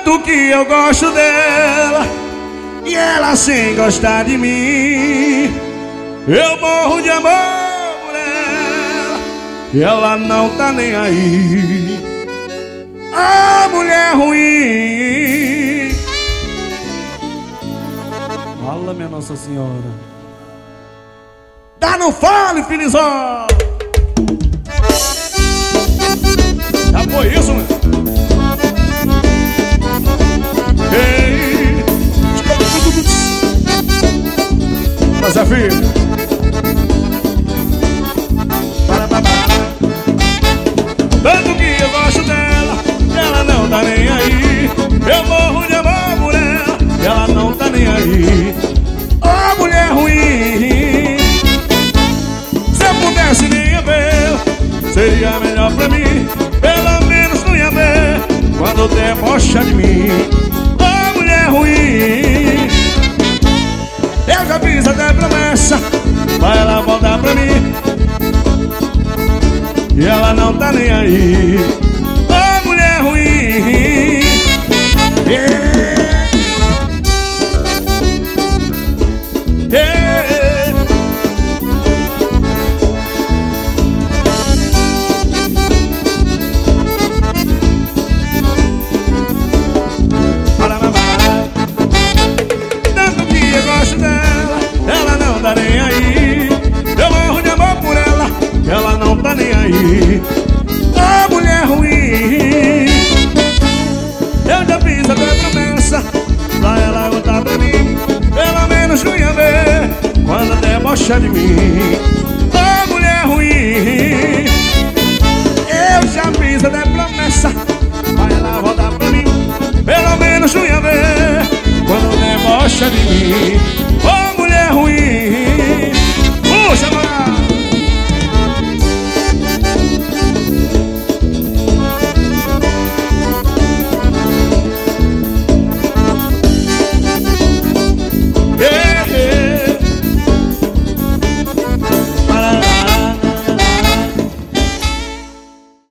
Tanto que eu gosto dela e ela sem gostar de mim. Eu morro de amor por ela e ela não tá nem aí. A mulher ruim. Fala, minha Nossa Senhora. Dá no fole, Filizó. Já foi isso, mano? Ei. Mas é filho. Tanto que eu gosto dela, ela não tá nem aí. Eu morro de amor por ela, ela não tá nem aí. Oh, mulher ruim. Se eu pudesse nem ia ver, seria melhor pra mim. Pelo menos não ia ver quando debocha de mim. Oh, mulher ruim. Eu já fiz até promessa pra ela voltar pra mim e ela não tá nem aí. Oh, mulher ruim. Yeah. Yeah. Tanto que eu gosto dela, ela não tá nem aí. Eu morro de amor por ela, ela não tá nem aí. Oh, mulher ruim. Eu já fiz até promessa pra ela voltar pra mim. Pelo menos não ia ver quando debocha de mim. Oh, mulher ruim. Eu já fiz até promessa pra ela voltar pra mim. Pelo menos não ia ver quando debocha de mim. Oh,